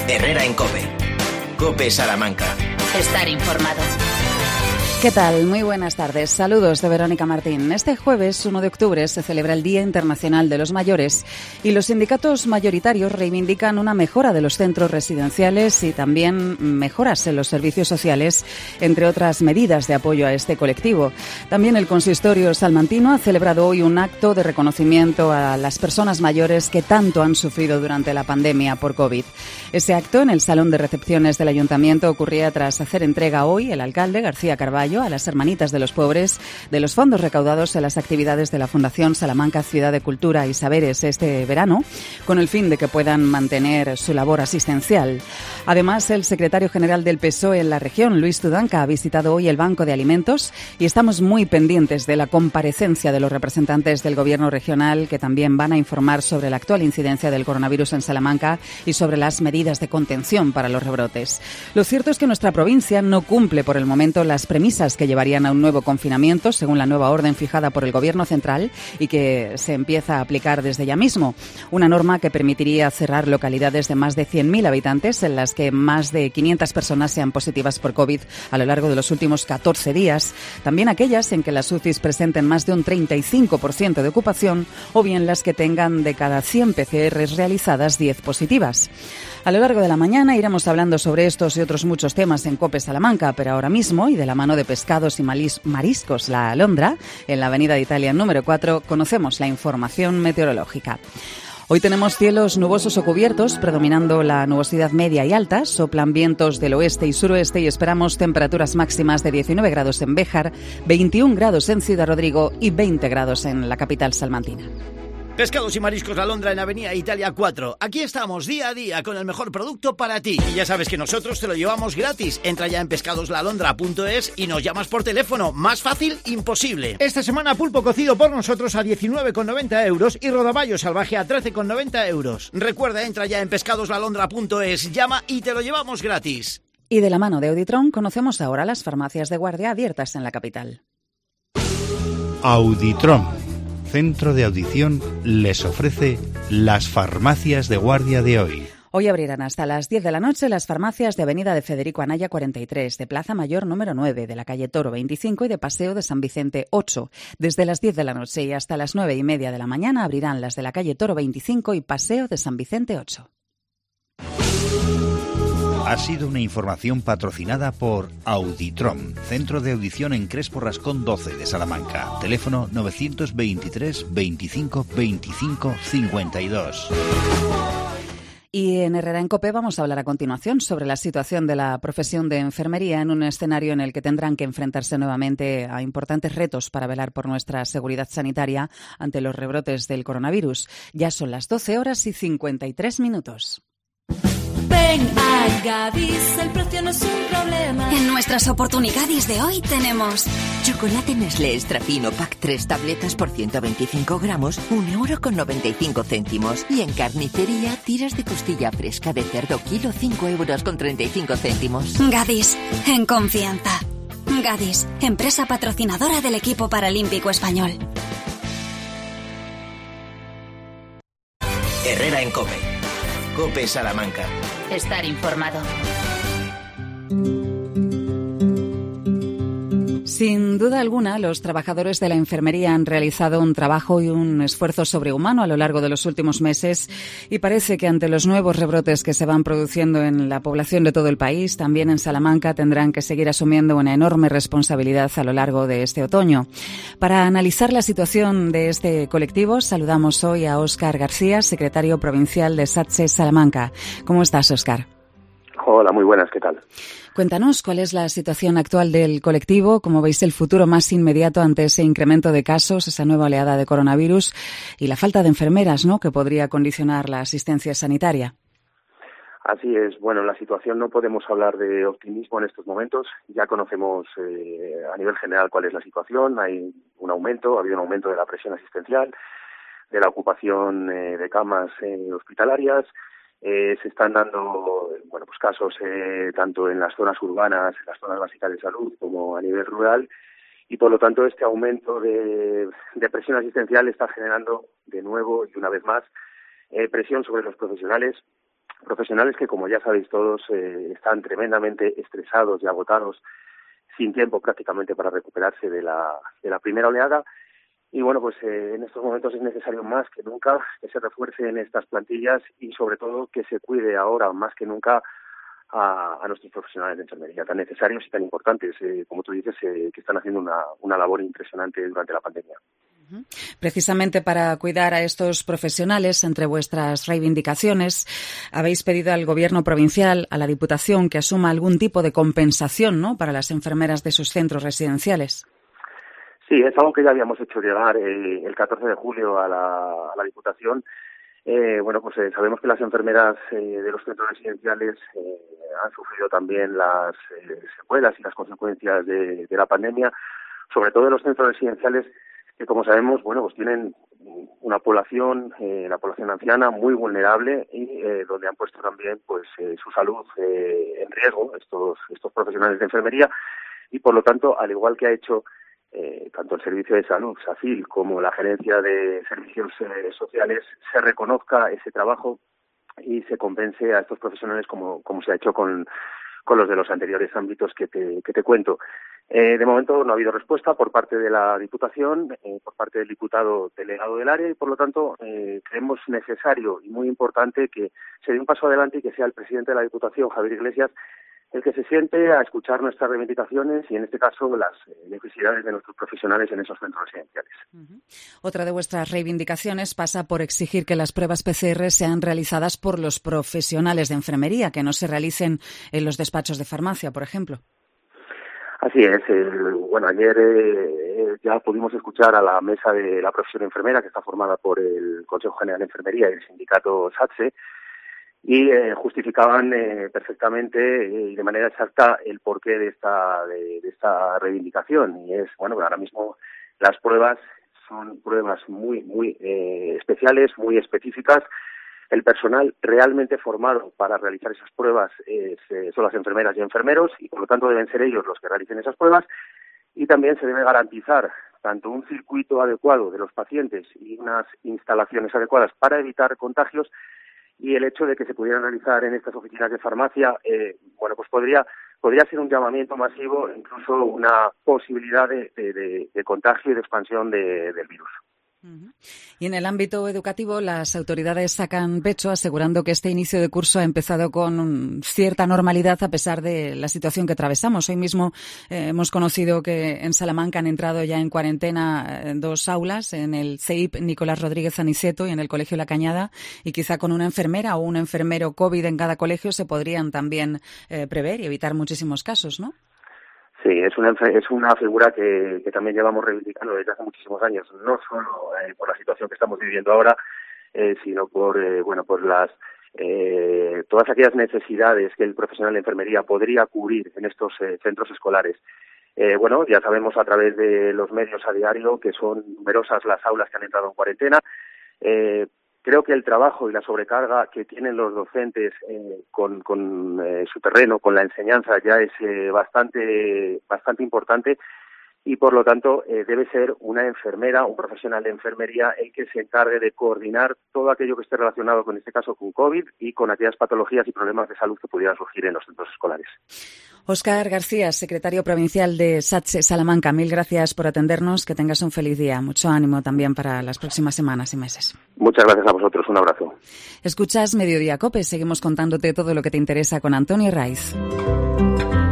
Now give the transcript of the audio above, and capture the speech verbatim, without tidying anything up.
Herrera en COPE. COPE Salamanca. Estar informado. ¿Qué tal? Muy buenas tardes. Saludos de Verónica Martín. Este jueves uno de octubre se celebra el Día Internacional de los Mayores y los sindicatos mayoritarios reivindican una mejora de los centros residenciales y también mejoras en los servicios sociales, entre otras medidas de apoyo a este colectivo. También el consistorio salmantino ha celebrado hoy un acto de reconocimiento a las personas mayores que tanto han sufrido durante la pandemia por COVID. Ese acto en el Salón de Recepciones del Ayuntamiento ocurría tras hacer entrega hoy el alcalde García Carballo a las Hermanitas de los Pobres de los fondos recaudados en las actividades de la Fundación Salamanca Ciudad de Cultura y Saberes este verano, con el fin de que puedan mantener su labor asistencial. Además, el secretario general del P S O E en la región, Luis Tudanca, ha visitado hoy el Banco de Alimentos y estamos muy pendientes de la comparecencia de los representantes del Gobierno regional, que también van a informar sobre la actual incidencia del coronavirus en Salamanca y sobre las medidas de contención para los rebrotes. Lo cierto es que nuestra provincia no cumple por el momento las premisas que llevarían a un nuevo confinamiento, según la nueva orden fijada por el Gobierno central y que se empieza a aplicar desde ya mismo. Una norma que permitiría cerrar localidades de más de cien mil habitantes en las que más de quinientas personas sean positivas por COVID a lo largo de los últimos catorce días. También aquellas en que las U C Is presenten más de un treinta y cinco por ciento de ocupación o bien las que tengan de cada cien P C Rs realizadas diez positivas. A lo largo de la mañana iremos hablando sobre estos y otros muchos temas en COPE Salamanca, pero ahora mismo, y de la mano de Pescados y Mariscos La Alondra, en la Avenida de Italia número cuatro, conocemos la información meteorológica. Hoy tenemos cielos nubosos o cubiertos, predominando la nubosidad media y alta, soplan vientos del oeste y suroeste y esperamos temperaturas máximas de diecinueve grados en Béjar, veintiún grados en Ciudad Rodrigo y veinte grados en la capital salmantina. Pescados y Mariscos La Alondra en Avenida Italia cuatro. Aquí estamos día a día con el mejor producto para ti. Y ya sabes que nosotros te lo llevamos gratis. Entra ya en pescados la alondra punto es y nos llamas por teléfono. Más fácil, imposible. Esta semana pulpo cocido por nosotros a diecinueve con noventa euros y rodaballo salvaje a trece con noventa euros. Recuerda, entra ya en pescados la alondra punto es, llama y te lo llevamos gratis. Y de la mano de Auditron conocemos ahora las farmacias de guardia abiertas en la capital. Auditron, Centro de Audición, les ofrece las farmacias de guardia de hoy. Hoy abrirán hasta las diez de la noche las farmacias de Avenida de Federico Anaya cuarenta y tres, de Plaza Mayor número nueve, de la calle Toro veinticinco y de Paseo de San Vicente ocho. Desde las diez de la noche y hasta las nueve y media de la mañana abrirán las de la calle Toro veinticinco y Paseo de San Vicente ocho. Ha sido una información patrocinada por Auditron, Centro de Audición en Crespo Rascón doce de Salamanca. Teléfono novecientos veintitrés veinticinco veinticinco cincuenta y dos. Y en Herrera en COPE vamos a hablar a continuación sobre la situación de la profesión de enfermería en un escenario en el que tendrán que enfrentarse nuevamente a importantes retos para velar por nuestra seguridad sanitaria ante los rebrotes del coronavirus. Ya son las doce horas y cincuenta y tres minutos. Ven a Gadis, el precio no es un problema. En nuestras oportunidades de hoy tenemos chocolate Nestlé Extra Fino Pack tres tabletas por ciento veinticinco gramos, un euro con noventa y cinco céntimos. Y en carnicería, tiras de costilla fresca de cerdo kilo, cinco euros con treinta y cinco céntimos. Gadis, en confianza. Gadis, empresa patrocinadora del equipo paralímpico español. Herrera en COPE. COPE Salamanca. Estar informado. Sin duda alguna, los trabajadores de la enfermería han realizado un trabajo y un esfuerzo sobrehumano a lo largo de los últimos meses y parece que ante los nuevos rebrotes que se van produciendo en la población de todo el país, también en Salamanca tendrán que seguir asumiendo una enorme responsabilidad a lo largo de este otoño. Para analizar la situación de este colectivo, saludamos hoy a Óscar García, secretario provincial de SATSE Salamanca. ¿Cómo estás, Óscar? Hola, muy buenas, ¿qué tal? Cuéntanos cuál es la situación actual del colectivo, cómo veis el futuro más inmediato ante ese incremento de casos, esa nueva oleada de coronavirus y la falta de enfermeras, ¿no?, que podría condicionar la asistencia sanitaria. Así es. Bueno, la situación no podemos hablar de optimismo en estos momentos. Ya conocemos eh, a nivel general cuál es la situación. Hay un aumento, ha habido un aumento de la presión asistencial, de la ocupación eh, de camas eh, hospitalarias. Eh, se están dando bueno pues casos eh, tanto en las zonas urbanas, en las zonas básicas de salud, como a nivel rural, y por lo tanto este aumento de, de presión asistencial está generando de nuevo y una vez más eh, presión sobre los profesionales profesionales que, como ya sabéis todos, eh, están tremendamente estresados y agotados, sin tiempo prácticamente para recuperarse de la, de la primera oleada. Y bueno, pues eh, en estos momentos es necesario más que nunca que se refuercen estas plantillas y sobre todo que se cuide ahora más que nunca a, a nuestros profesionales de enfermería, tan necesarios y tan importantes, eh, como tú dices, eh, que están haciendo una, una labor impresionante durante la pandemia. Precisamente para cuidar a estos profesionales, entre vuestras reivindicaciones, habéis pedido al Gobierno provincial, a la Diputación, que asuma algún tipo de compensación, ¿no?, para las enfermeras de sus centros residenciales. Sí, es algo que ya habíamos hecho llegar eh, el catorce de julio a la, a la Diputación. Eh, bueno, pues eh, sabemos que las enfermeras eh, de los centros residenciales eh, han sufrido también las eh, secuelas y las consecuencias de, de la pandemia, sobre todo en los centros residenciales que, como sabemos, bueno, pues tienen una población, eh, la población anciana, muy vulnerable y eh, donde han puesto también, pues, eh, su salud eh, en riesgo estos estos profesionales de enfermería y, por lo tanto, al igual que ha hecho eh, tanto el Servicio de Salud, SACIL, como la Gerencia de Servicios eh, Sociales, se reconozca ese trabajo y se compense a estos profesionales como como se ha hecho con con los de los anteriores ámbitos que te que te cuento. Eh, de momento no ha habido respuesta por parte de la Diputación, eh, por parte del diputado delegado del área y, por lo tanto, eh, creemos necesario y muy importante que se dé un paso adelante y que sea el presidente de la Diputación, Javier Iglesias, el que se siente a escuchar nuestras reivindicaciones y, en este caso, las necesidades de nuestros profesionales en esos centros residenciales. Uh-huh. Otra de vuestras reivindicaciones pasa por exigir que las pruebas P C R sean realizadas por los profesionales de enfermería, que no se realicen en los despachos de farmacia, por ejemplo. Así es. El, bueno, ayer eh, ya pudimos escuchar a la mesa de la profesión enfermera, que está formada por el Consejo General de Enfermería y el sindicato SATSE, y eh, justificaban eh, perfectamente eh, y de manera exacta el porqué de esta de, de esta reivindicación. Y es, bueno, ahora mismo las pruebas son pruebas muy, muy eh, especiales, muy específicas. El personal realmente formado para realizar esas pruebas es, eh, son las enfermeras y enfermeros y, por lo tanto, deben ser ellos los que realicen esas pruebas. Y también se debe garantizar tanto un circuito adecuado de los pacientes y unas instalaciones adecuadas para evitar contagios, y el hecho de que se pudieran realizar en estas oficinas de farmacia, eh, bueno, pues podría podría ser un llamamiento masivo, incluso una posibilidad de, de, de, de contagio y de expansión de, del virus. Uh-huh. Y en el ámbito educativo, las autoridades sacan pecho asegurando que este inicio de curso ha empezado con cierta normalidad a pesar de la situación que atravesamos. Hoy mismo eh, hemos conocido que en Salamanca han entrado ya en cuarentena en dos aulas, en el C E I P Nicolás Rodríguez Aniceto y en el Colegio La Cañada, y quizá con una enfermera o un enfermero COVID en cada colegio se podrían también eh, prever y evitar muchísimos casos, ¿no? Sí, es una es una figura que, que también llevamos reivindicando desde hace muchísimos años, no solo eh, por la situación que estamos viviendo ahora, eh, sino por eh, bueno por las eh, todas aquellas necesidades que el profesional de enfermería podría cubrir en estos eh, centros escolares. Eh, bueno, ya sabemos a través de los medios a diario que son numerosas las aulas que han entrado en cuarentena. Eh, Creo que el trabajo y la sobrecarga que tienen los docentes eh, con, con eh, su terreno, con la enseñanza, ya es eh, bastante bastante importante y, por lo tanto, eh, debe ser una enfermera, un profesional de enfermería el que se encargue de coordinar todo aquello que esté relacionado, con este caso, con COVID y con aquellas patologías y problemas de salud que pudieran surgir en los centros escolares. Óscar García, secretario provincial de SATSE Salamanca, mil gracias por atendernos. Que tengas un feliz día. Mucho ánimo también para las próximas semanas y meses. Muchas gracias a vosotros. Un abrazo. Escuchas Mediodía COPE. Seguimos contándote todo lo que te interesa con Antonio Raiz.